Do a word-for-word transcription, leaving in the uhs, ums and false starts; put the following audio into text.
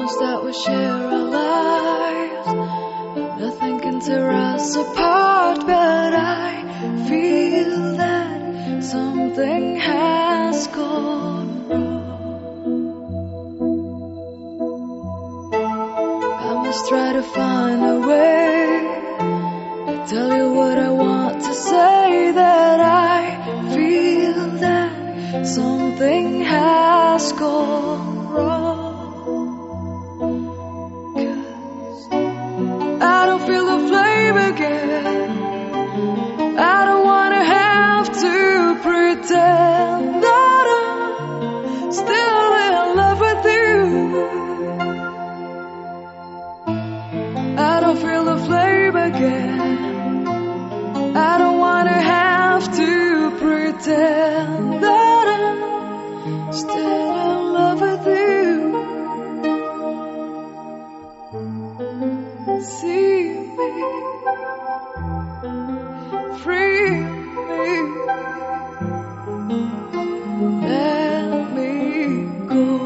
promise that we'll share our lives. Nothing can tear us apart, but I feel that something has gone wrong. I must try to find a way to tell you what I want to say, that I feel that something has gone